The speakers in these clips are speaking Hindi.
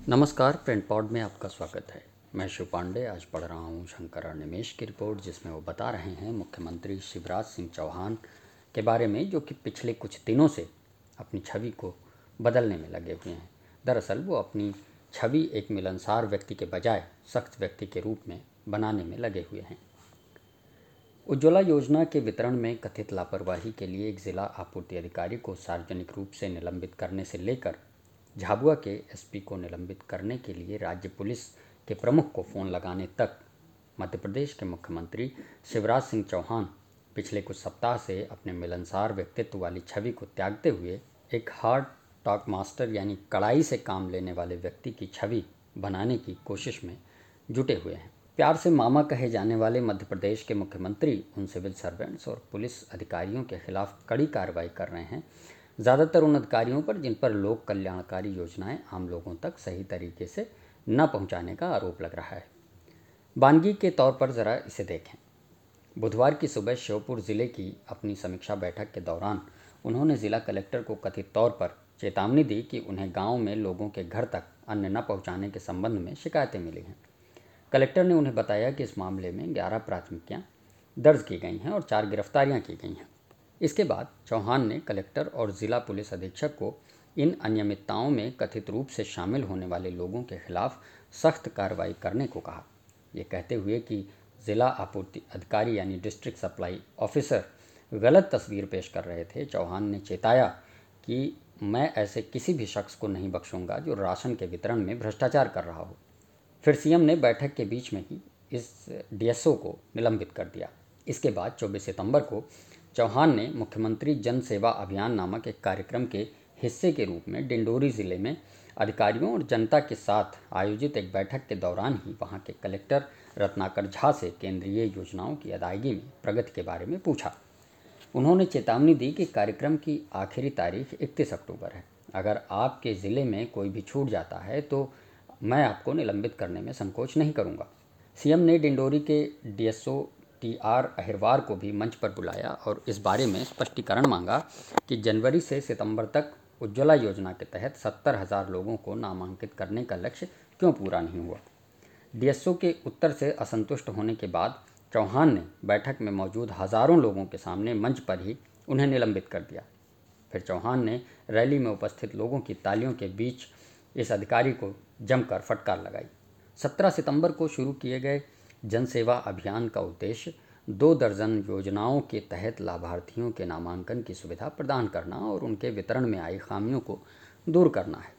नमस्कार, प्रिंट पॉड में आपका स्वागत है। मैं शिव पांडे आज पढ़ रहा हूँ शंकर और निमेश की रिपोर्ट, जिसमें वो बता रहे हैं मुख्यमंत्री शिवराज सिंह चौहान के बारे में, जो कि पिछले कुछ दिनों से अपनी छवि को बदलने में लगे हुए हैं। दरअसल वो अपनी छवि एक मिलनसार व्यक्ति के बजाय सख्त व्यक्ति के रूप में बनाने में लगे हुए हैं। उज्ज्वला योजना के वितरण में कथित लापरवाही के लिए एक जिला आपूर्ति अधिकारी को सार्वजनिक रूप से निलंबित करने से लेकर झाबुआ के एसपी को निलंबित करने के लिए राज्य पुलिस के प्रमुख को फ़ोन लगाने तक मध्य प्रदेश के मुख्यमंत्री शिवराज सिंह चौहान पिछले कुछ सप्ताह से अपने मिलनसार व्यक्तित्व वाली छवि को त्यागते हुए एक हार्ड टॉक मास्टर यानी कड़ाई से काम लेने वाले व्यक्ति की छवि बनाने की कोशिश में जुटे हुए हैं। प्यार से मामा कहे जाने वाले मध्य प्रदेश के मुख्यमंत्री उन सिविल सर्वेंट्स और पुलिस अधिकारियों के खिलाफ कड़ी कार्रवाई कर रहे हैं, ज़्यादातर उन अधिकारियों पर जिन पर लोक कल्याणकारी योजनाएं आम लोगों तक सही तरीके से न पहुंचाने का आरोप लग रहा है। बानगी के तौर पर ज़रा इसे देखें। बुधवार की सुबह श्योपुर ज़िले की अपनी समीक्षा बैठक के दौरान उन्होंने ज़िला कलेक्टर को कथित तौर पर चेतावनी दी कि उन्हें गांव में लोगों के घर तक अन्न न पहुंचाने के संबंध में शिकायतें मिली हैं। कलेक्टर ने उन्हें बताया कि इस मामले में 11 प्राथमिकियां दर्ज की गई हैं और 4 गिरफ्तारियां की गई हैं। इसके बाद चौहान ने कलेक्टर और ज़िला पुलिस अधीक्षक को इन अनियमितताओं में कथित रूप से शामिल होने वाले लोगों के खिलाफ सख्त कार्रवाई करने को कहा। ये कहते हुए कि ज़िला आपूर्ति अधिकारी यानी डिस्ट्रिक्ट सप्लाई ऑफिसर गलत तस्वीर पेश कर रहे थे, चौहान ने चेताया कि मैं ऐसे किसी भी शख्स को नहीं बख्शूंगा जो राशन के वितरण में भ्रष्टाचार कर रहा हो। फिर सीएम ने बैठक के बीच में ही इस डीएसओ को निलंबित कर दिया। इसके बाद 24 सितंबर को चौहान ने मुख्यमंत्री जन सेवा अभियान नामक एक कार्यक्रम के हिस्से के रूप में डिंडोरी ज़िले में अधिकारियों और जनता के साथ आयोजित एक बैठक के दौरान ही वहां के कलेक्टर रत्नाकर झा से केंद्रीय योजनाओं की अदायगी में प्रगति के बारे में पूछा। उन्होंने चेतावनी दी कि कार्यक्रम की आखिरी तारीख 31 अक्टूबर है। अगर आपके ज़िले में कोई भी छूट जाता है तो मैं आपको निलंबित करने में संकोच नहीं करूँगा। सीएम ने डिंडोरी के डीएसओ TR अहिरवार को भी मंच पर बुलाया और इस बारे में स्पष्टीकरण मांगा कि जनवरी से सितंबर तक उज्ज्वला योजना के तहत 70,000 लोगों को नामांकित करने का लक्ष्य क्यों पूरा नहीं हुआ। डीएसओ के उत्तर से असंतुष्ट होने के बाद चौहान ने बैठक में मौजूद हज़ारों लोगों के सामने मंच पर ही उन्हें निलंबित कर दिया। फिर चौहान ने रैली में उपस्थित लोगों की तालियों के बीच इस अधिकारी को जमकर फटकार लगाई। 17 सितंबर को शुरू किए गए जन सेवा अभियान का उद्देश्य 2 दर्जन योजनाओं के तहत लाभार्थियों के नामांकन की सुविधा प्रदान करना और उनके वितरण में आई खामियों को दूर करना है।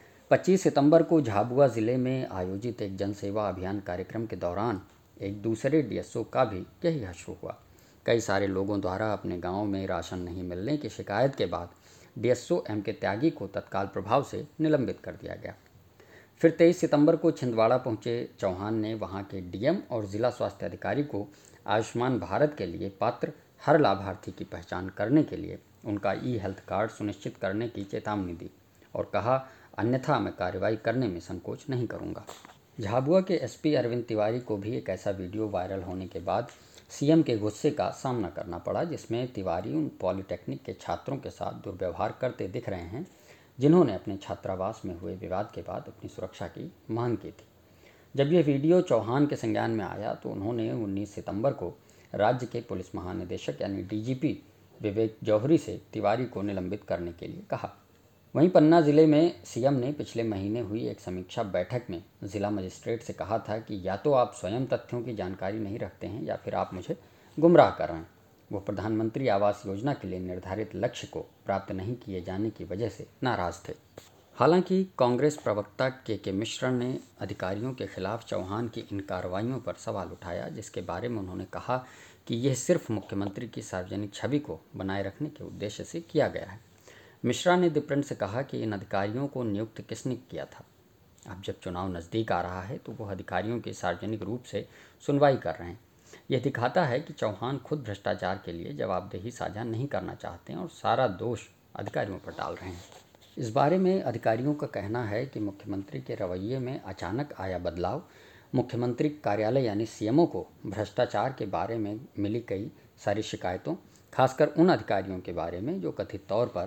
25 सितंबर को झाबुआ ज़िले में आयोजित एक जन सेवा अभियान कार्यक्रम के दौरान एक दूसरे डीएसओ का भी यही हश्र हुआ। कई सारे लोगों द्वारा अपने गाँव में राशन नहीं मिलने की शिकायत के बाद डीएसओ M के त्यागी को तत्काल प्रभाव से निलंबित कर दिया गया। फिर 23 सितंबर को छिंदवाड़ा पहुंचे चौहान ने वहां के डीएम और ज़िला स्वास्थ्य अधिकारी को आयुष्मान भारत के लिए पात्र हर लाभार्थी की पहचान करने के लिए उनका ई-हेल्थ कार्ड सुनिश्चित करने की चेतावनी दी और कहा, अन्यथा मैं कार्रवाई करने में संकोच नहीं करूंगा। झाबुआ के एसपी अरविंद तिवारी को भी एक ऐसा वीडियो वायरल होने के बाद सीएम के गुस्से का सामना करना पड़ा, जिसमें तिवारी उन पॉलिटेक्निक के छात्रों के साथ दुर्व्यवहार करते दिख रहे हैं जिन्होंने अपने छात्रावास में हुए विवाद के बाद अपनी सुरक्षा की मांग की थी। जब यह वीडियो चौहान के संज्ञान में आया तो उन्होंने 19 सितंबर को राज्य के पुलिस महानिदेशक यानी डीजीपी विवेक जौहरी से तिवारी को निलंबित करने के लिए कहा। वहीं पन्ना जिले में सीएम ने पिछले महीने हुई एक समीक्षा बैठक में जिला मजिस्ट्रेट से कहा था कि या तो आप स्वयं तथ्यों की जानकारी नहीं रखते हैं या फिर आप मुझे गुमराह कर रहे हैं। वो प्रधानमंत्री आवास योजना के लिए निर्धारित लक्ष्य को प्राप्त नहीं किए जाने की वजह से नाराज थे। हालांकि कांग्रेस प्रवक्ता के मिश्रा ने अधिकारियों के खिलाफ चौहान की इन कार्रवाइयों पर सवाल उठाया, जिसके बारे में उन्होंने कहा कि यह सिर्फ मुख्यमंत्री की सार्वजनिक छवि को बनाए रखने के उद्देश्य से किया गया है। मिश्रा ने द प्रिंट से कहा कि इन अधिकारियों को नियुक्त किसने किया था। अब जब चुनाव नज़दीक आ रहा है तो वह अधिकारियों की सार्वजनिक रूप से सुनवाई कर रहे हैं। यह दिखाता है कि चौहान खुद भ्रष्टाचार के लिए जवाबदेही साझा नहीं करना चाहते हैं और सारा दोष अधिकारियों पर डाल रहे हैं। इस बारे में अधिकारियों का कहना है कि मुख्यमंत्री के रवैये में अचानक आया बदलाव मुख्यमंत्री कार्यालय यानी सीएमओ को भ्रष्टाचार के बारे में मिली कई सारी शिकायतों, खासकर उन अधिकारियों के बारे में जो कथित तौर पर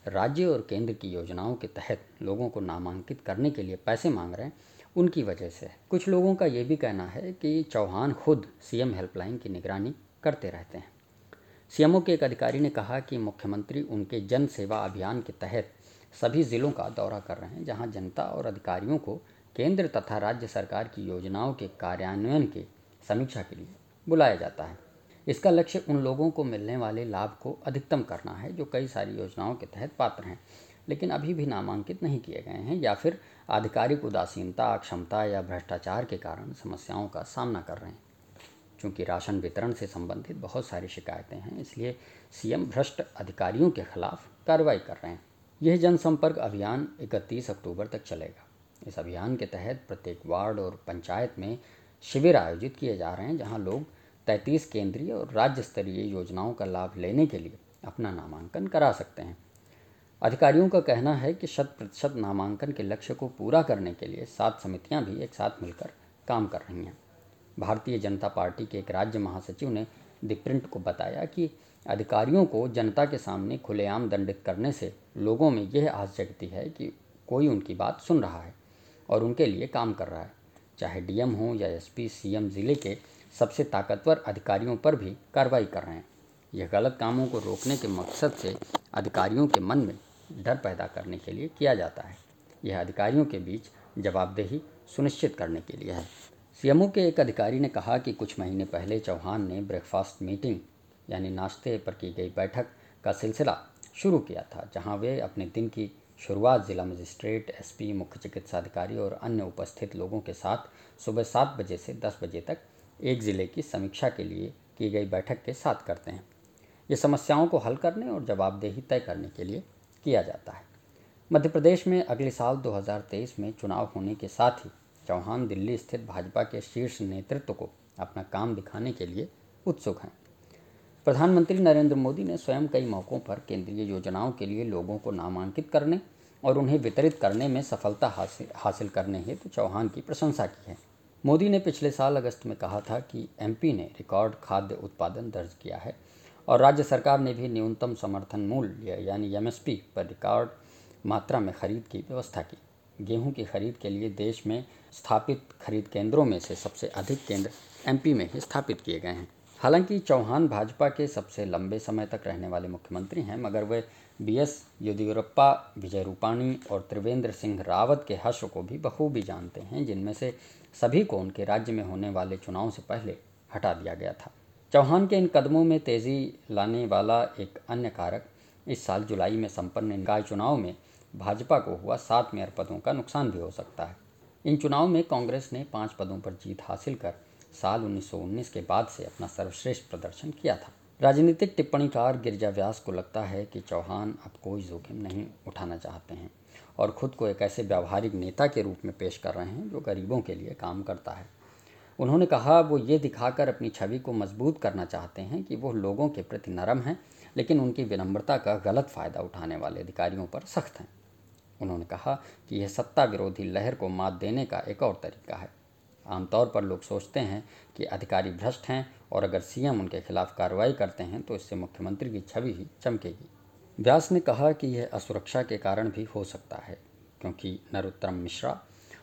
राज्य और केंद्र की योजनाओं के तहत लोगों को नामांकित करने के लिए पैसे मांग रहे हैं, उनकी वजह से है। कुछ लोगों का ये भी कहना है कि चौहान खुद सीएम हेल्पलाइन की निगरानी करते रहते हैं। सीएमओ के एक अधिकारी ने कहा कि मुख्यमंत्री उनके जन सेवा अभियान के तहत सभी ज़िलों का दौरा कर रहे हैं, जहां जनता और अधिकारियों को केंद्र तथा राज्य सरकार की योजनाओं के कार्यान्वयन की समीक्षा के लिए बुलाया जाता है। इसका लक्ष्य उन लोगों को मिलने वाले लाभ को अधिकतम करना है जो कई सारी योजनाओं के तहत पात्र हैं, लेकिन अभी भी नामांकित नहीं किए गए हैं या फिर आधिकारिक उदासीनता, अक्षमता या भ्रष्टाचार के कारण समस्याओं का सामना कर रहे हैं। चूँकि राशन वितरण से संबंधित बहुत सारी शिकायतें हैं, इसलिए सीएम भ्रष्ट अधिकारियों के खिलाफ कार्रवाई कर रहे हैं। यह जनसंपर्क अभियान 31 अक्टूबर तक चलेगा। इस अभियान के तहत प्रत्येक वार्ड और पंचायत में शिविर आयोजित किए जा रहे हैं, जहां लोग 33 केंद्रीय और राज्य स्तरीय योजनाओं का लाभ लेने के लिए अपना नामांकन करा सकते हैं। अधिकारियों का कहना है कि 100% नामांकन के लक्ष्य को पूरा करने के लिए 7 समितियां भी एक साथ मिलकर काम कर रही हैं। भारतीय जनता पार्टी के एक राज्य महासचिव ने द प्रिंट को बताया कि अधिकारियों को जनता के सामने खुलेआम दंडित करने से लोगों में यह आस जगती है कि कोई उनकी बात सुन रहा है और उनके लिए काम कर रहा है। चाहे डीएम हो या एसपी, सीएम जिले के सबसे ताकतवर अधिकारियों पर भी कार्रवाई कर रहे हैं। यह गलत कामों को रोकने के मकसद से अधिकारियों के मन में डर पैदा करने के लिए किया जाता है। यह अधिकारियों के बीच जवाबदेही सुनिश्चित करने के लिए है। सीएमओ के एक अधिकारी ने कहा कि कुछ महीने पहले चौहान ने ब्रेकफास्ट मीटिंग यानी नाश्ते पर की गई बैठक का सिलसिला शुरू किया था, जहां वे अपने दिन की शुरुआत जिला मजिस्ट्रेट, एसपी, मुख्य चिकित्सा अधिकारी और अन्य उपस्थित लोगों के साथ सुबह 7 बजे से 10 बजे तक एक ज़िले की समीक्षा के लिए की गई बैठक के साथ करते हैं। ये समस्याओं को हल करने और जवाबदेही तय करने के लिए किया जाता है। मध्य प्रदेश में अगले साल 2023 में चुनाव होने के साथ ही चौहान दिल्ली स्थित भाजपा के शीर्ष नेतृत्व को अपना काम दिखाने के लिए उत्सुक हैं। प्रधानमंत्री नरेंद्र मोदी ने स्वयं कई मौक़ों पर केंद्रीय योजनाओं के लिए लोगों को नामांकित करने और उन्हें वितरित करने में सफलता हासिल करने हेतु चौहान की प्रशंसा की है। मोदी ने पिछले साल अगस्त में कहा था कि एमपी ने रिकॉर्ड खाद्य उत्पादन दर्ज किया है और राज्य सरकार ने भी न्यूनतम समर्थन मूल्य यानी एमएसपी पर रिकॉर्ड मात्रा में खरीद की व्यवस्था की। गेहूं की खरीद के लिए देश में स्थापित खरीद केंद्रों में से सबसे अधिक केंद्र एमपी में ही स्थापित किए गए हैं। हालांकि चौहान भाजपा के सबसे लंबे समय तक रहने वाले मुख्यमंत्री हैं, मगर वे बीएस येदियुरप्पा, विजय रूपाणी और त्रिवेंद्र सिंह रावत के हश्र को भी बखूबी जानते हैं, जिनमें से सभी को उनके राज्य में होने वाले चुनाव से पहले हटा दिया गया था। चौहान के इन कदमों में तेज़ी लाने वाला एक अन्य कारक इस साल जुलाई में संपन्न निकाय चुनाव में भाजपा को हुआ 7 मेयर पदों का नुकसान भी हो सकता है। इन चुनाव में कांग्रेस ने 5 पदों पर जीत हासिल कर साल 1919 के बाद से अपना सर्वश्रेष्ठ प्रदर्शन किया था। राजनीतिक टिप्पणीकार गिरिजा व्यास को लगता है कि चौहान अब कोई जोखिम नहीं उठाना चाहते हैं और खुद को एक ऐसे व्यावहारिक नेता के रूप में पेश कर रहे हैं जो गरीबों के लिए काम करता है। उन्होंने कहा वो ये दिखाकर अपनी छवि को मजबूत करना चाहते हैं कि वो लोगों के प्रति नरम हैं, लेकिन उनकी विनम्रता का गलत फ़ायदा उठाने वाले अधिकारियों पर सख्त हैं। उन्होंने कहा कि यह सत्ता विरोधी लहर को मात देने का एक और तरीका है। आमतौर पर लोग सोचते हैं कि अधिकारी भ्रष्ट हैं और अगर सीएम उनके खिलाफ कार्रवाई करते हैं तो इससे मुख्यमंत्री की छवि ही चमकेगी। व्यास ने कहा कि यह असुरक्षा के कारण भी हो सकता है, क्योंकि नरोत्तम मिश्रा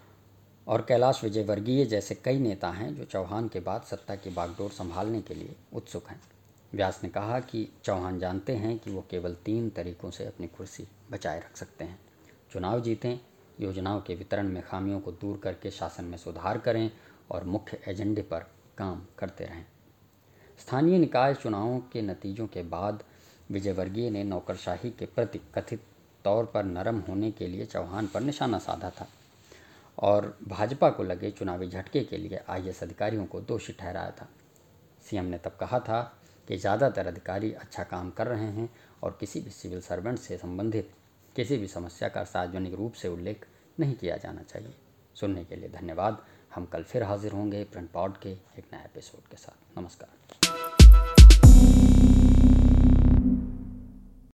और कैलाश विजयवर्गीय जैसे कई नेता हैं जो चौहान के बाद सत्ता की बागडोर संभालने के लिए उत्सुक हैं। व्यास ने कहा कि चौहान जानते हैं कि वो केवल 3 तरीकों से अपनी कुर्सी बचाए रख सकते हैं: चुनाव जीतें, योजनाओं के वितरण में खामियों को दूर करके शासन में सुधार करें और मुख्य एजेंडे पर काम करते रहें। स्थानीय निकाय चुनावों के नतीजों के बाद विजयवर्गीय ने नौकरशाही के प्रति कथित तौर पर नरम होने के लिए चौहान पर निशाना साधा था और भाजपा को लगे चुनावी झटके के लिए आईएएस अधिकारियों को दोषी ठहराया था। सीएम ने तब कहा था कि ज़्यादातर अधिकारी अच्छा काम कर रहे हैं और किसी भी सिविल सर्वेंट से संबंधित किसी भी समस्या का सार्वजनिक रूप से उल्लेख नहीं किया जाना चाहिए। सुनने के लिए धन्यवाद। हम कल फिर हाजिर होंगे प्रिंट पॉड के एक नए एपिसोड के साथ। नमस्कार।